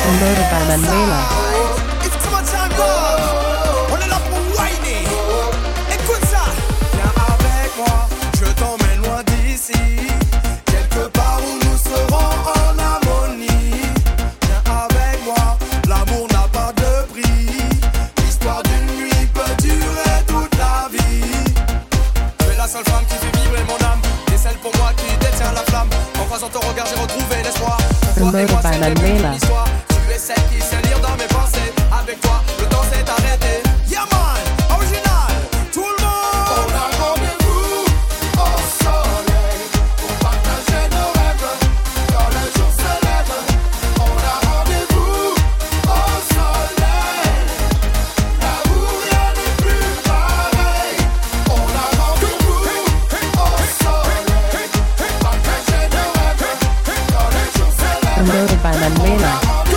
Promoted by Manuela. It's too much time, love. On est là pour whiner. Écoute ça. Viens avec moi, je t'emmène loin d'ici. Quelque part où nous serons en harmonie. Viens avec moi, l'amour n'a pas de prix. L'histoire d'une nuit peut durer toute la vie. Tu es la seule femme qui fait vibrer mon âme. Et celle pour moi qui détient la flamme. En croisant ton regard, j'ai retrouvé l'espoir. Pour toi et moi, c'est le début d'une histoire. Tu es celle qui sait lire dans mes pensées. Avec toi, le temps s'est arrêté. Yeah man, original, tout le monde. On a rendez-vous au soleil pour partager nos rêves. Quand le jour se lève, on a rendez-vous au soleil. L'amour, rien n'est plus pareil. On a rendez-vous au soleil pour partager nos rêves. Quand le jour se lève. Promoted by Manuela.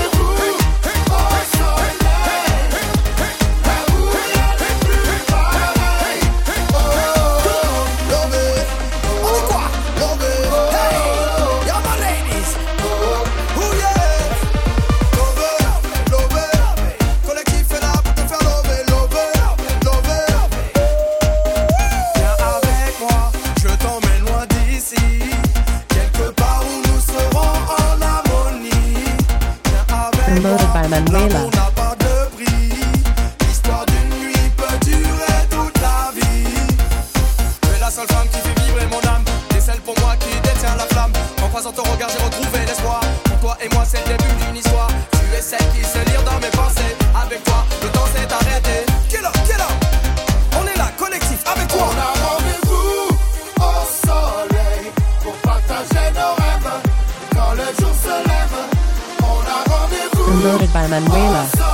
Promoted by Manuela. L'amour n'a pas de prix. L'histoire d'une nuit peut durer toute la vie. Tu es la seule femme qui fait vibrer mon âme. Et celle pour moi qui détient la flamme. En croisant ton regard, j'ai retrouvé l'espoir. Pour toi et moi, c'est le début d'une histoire. Tu es celle qui sait lire dans mes pensées. Avec toi, le temps s'est arrêté. Kill up. On est là, collectif, avec toi. On a rendez-vous au soleil pour partager nos rêves. Quand le jour se lève, on a rendez-vous. Promoted by Manuela.